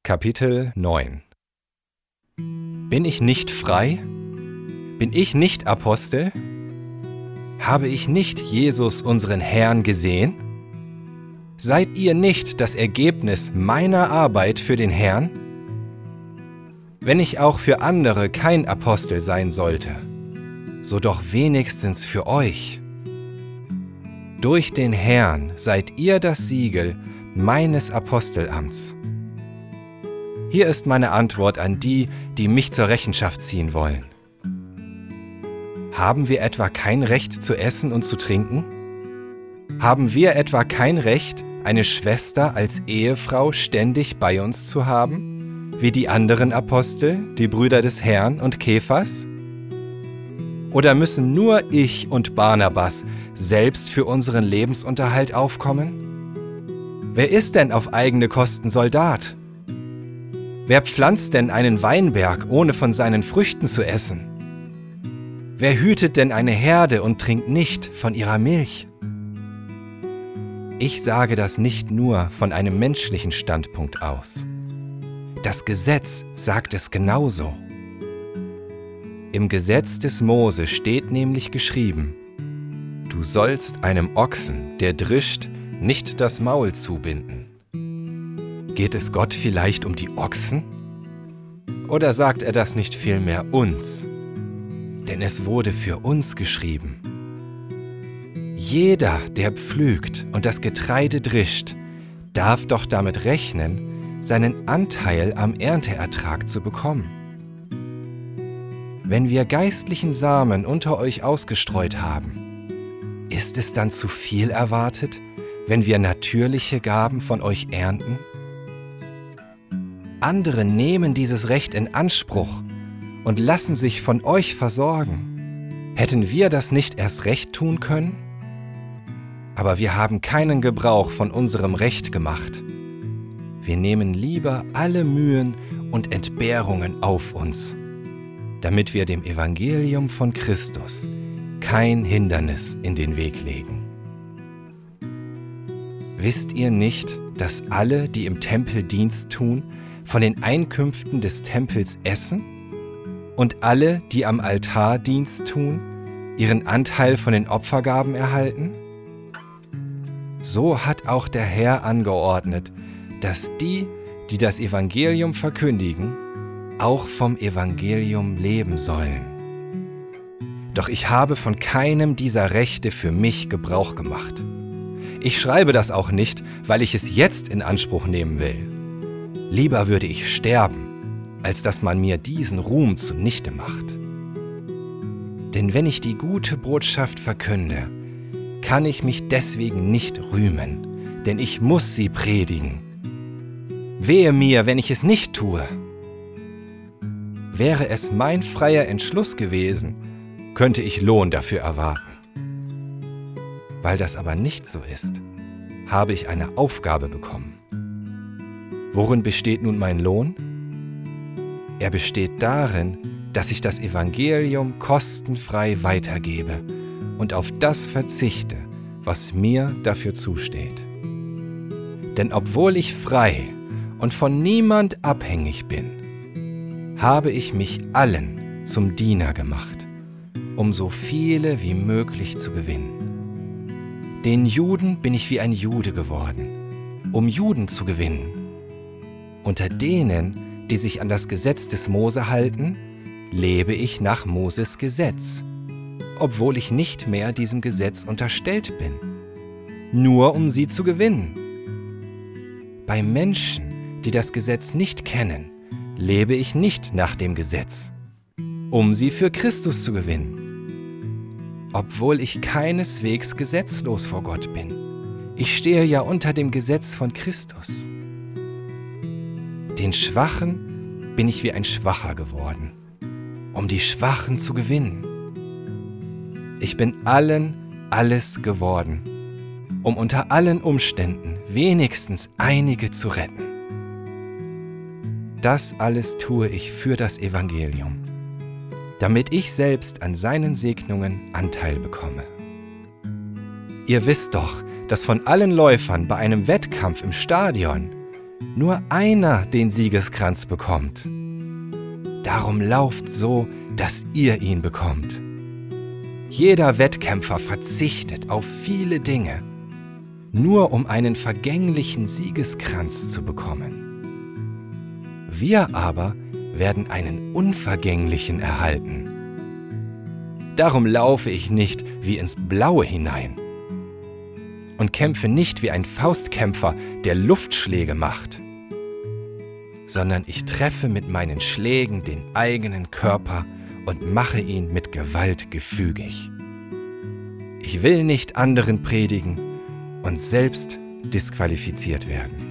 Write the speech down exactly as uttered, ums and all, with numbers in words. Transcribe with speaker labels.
Speaker 1: Kapitel neun. Bin ich nicht frei? Bin ich nicht Apostel? Habe ich nicht Jesus, unseren Herrn, gesehen? Seid ihr nicht das Ergebnis meiner Arbeit für den Herrn? Wenn ich auch für andere kein Apostel sein sollte, so doch wenigstens für euch. Durch den Herrn seid ihr das Siegel meines Apostelamts. Hier ist meine Antwort an die, die mich zur Rechenschaft ziehen wollen. Haben wir etwa kein Recht zu essen und zu trinken? Haben wir etwa kein Recht, eine Schwester als Ehefrau ständig bei uns zu haben, wie die anderen Apostel, die Brüder des Herrn und Kephas? Oder müssen nur ich und Barnabas selbst für unseren Lebensunterhalt aufkommen? Wer ist denn auf eigene Kosten Soldat? Wer pflanzt denn einen Weinberg, ohne von seinen Früchten zu essen? Wer hütet denn eine Herde und trinkt nicht von ihrer Milch? Ich sage das nicht nur von einem menschlichen Standpunkt aus. Das Gesetz sagt es genauso. Im Gesetz des Mose steht nämlich geschrieben: Du sollst einem Ochsen, der drischt, nicht das Maul zubinden. Geht es Gott vielleicht um die Ochsen? Oder sagt er das nicht vielmehr uns? Denn es wurde für uns geschrieben: Jeder, der pflügt und das Getreide drischt, darf doch damit rechnen, seinen Anteil am Ernteertrag zu bekommen. Wenn wir geistlichen Samen unter euch ausgestreut haben, ist es dann zu viel erwartet, wenn wir natürliche Gaben von euch ernten? Andere nehmen dieses Recht in Anspruch und lassen sich von euch versorgen. Hätten wir das nicht erst recht tun können? Aber wir haben keinen Gebrauch von unserem Recht gemacht. Wir nehmen lieber alle Mühen und Entbehrungen auf uns, damit wir dem Evangelium von Christus kein Hindernis in den Weg legen. Wisst ihr nicht, dass alle, die im Tempel Dienst tun, von den Einkünften des Tempels essen? Und alle, die am Altar Dienst tun, ihren Anteil von den Opfergaben erhalten? So hat auch der Herr angeordnet, dass die, die das Evangelium verkündigen, auch vom Evangelium leben sollen. Doch ich habe von keinem dieser Rechte für mich Gebrauch gemacht. Ich schreibe das auch nicht, weil ich es jetzt in Anspruch nehmen will. Lieber würde ich sterben, als dass man mir diesen Ruhm zunichte macht. Denn wenn ich die gute Botschaft verkünde, kann ich mich deswegen nicht rühmen, denn ich muss sie predigen. Wehe mir, wenn ich es nicht tue. Wäre es mein freier Entschluss gewesen, könnte ich Lohn dafür erwarten. Weil das aber nicht so ist, habe ich eine Aufgabe bekommen. Worin besteht nun mein Lohn? Er besteht darin, dass ich das Evangelium kostenfrei weitergebe und auf das verzichte, was mir dafür zusteht. Denn obwohl ich frei und von niemand abhängig bin, habe ich mich allen zum Diener gemacht, um so viele wie möglich zu gewinnen. Den Juden bin ich wie ein Jude geworden, um Juden zu gewinnen. Unter denen, die sich an das Gesetz des Mose halten, lebe ich nach Moses Gesetz, obwohl ich nicht mehr diesem Gesetz unterstellt bin, nur um sie zu gewinnen. Bei Menschen, die das Gesetz nicht kennen, lebe ich nicht nach dem Gesetz, um sie für Christus zu gewinnen, obwohl ich keineswegs gesetzlos vor Gott bin. Ich stehe ja unter dem Gesetz von Christus. Den Schwachen bin ich wie ein Schwacher geworden, um die Schwachen zu gewinnen. Ich bin allen alles geworden, um unter allen Umständen wenigstens einige zu retten. Das alles tue ich für das Evangelium, damit ich selbst an seinen Segnungen Anteil bekomme. Ihr wisst doch, dass von allen Läufern bei einem Wettkampf im Stadion nur einer den Siegeskranz bekommt. Darum lauft so, dass ihr ihn bekommt. Jeder Wettkämpfer verzichtet auf viele Dinge, nur um einen vergänglichen Siegeskranz zu bekommen. Wir aber werden einen unvergänglichen erhalten. Darum laufe ich nicht wie ins Blaue hinein und kämpfe nicht wie ein Faustkämpfer, der Luftschläge macht, sondern ich treffe mit meinen Schlägen den eigenen Körper und mache ihn mit Gewalt gefügig. Ich will nicht anderen predigen und selbst disqualifiziert werden.